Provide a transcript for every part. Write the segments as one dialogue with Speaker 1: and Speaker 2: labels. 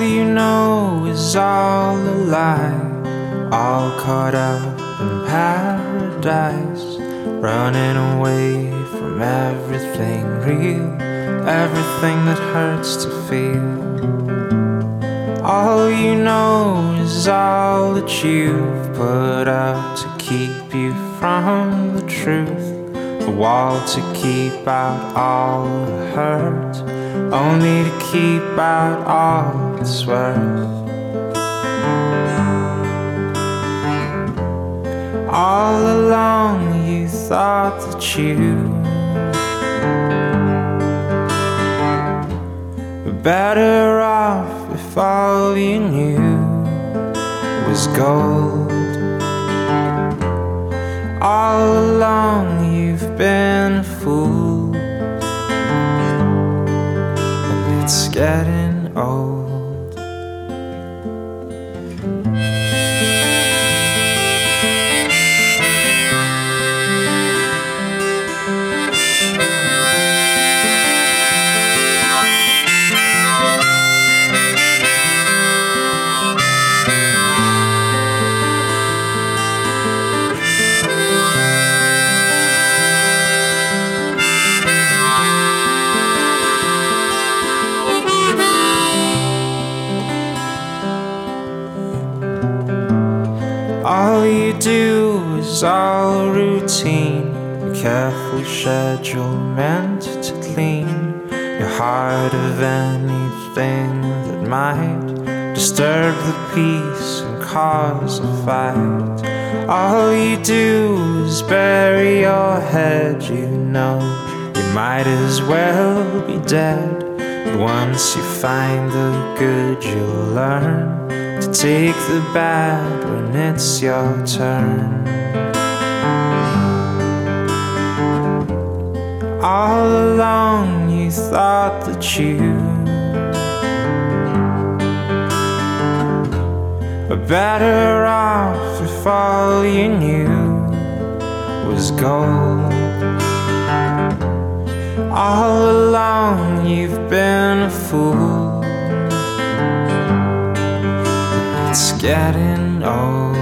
Speaker 1: you know is all a lie, all caught up in paradise, running away from everything real, everything that hurts to feel. All you know is all that you've put up to keep you from the truth, a wall to keep out all the hurt, only to keep out all that's worth. All along you thought that you were better off if all you knew was gold. All along you've been a fool, and it's getting old. All you do is all routine, a careful schedule meant to clean your heart of anything that might disturb the peace and cause a fight. All you do is bury your head, you know you might as well be dead. But once you find the good, you'll learn to take the bad when it's your turn. All along you thought that you were better off if all you knew was gold. All along you've been a fool, it's getting old.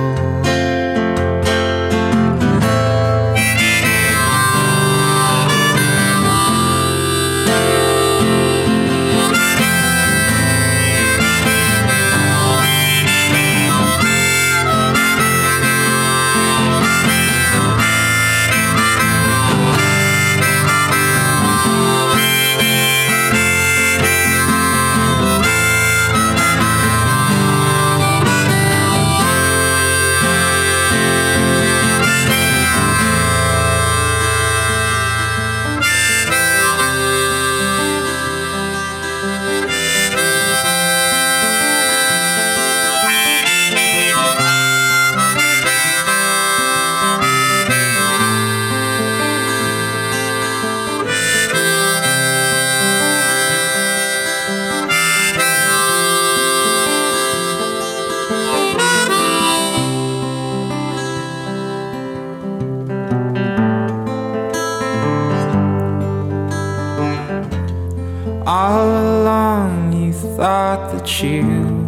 Speaker 1: All along you thought that you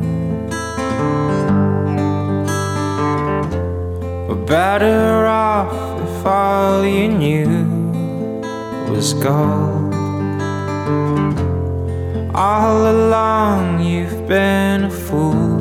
Speaker 1: were better off if all you knew was gold. All along you've been a fool,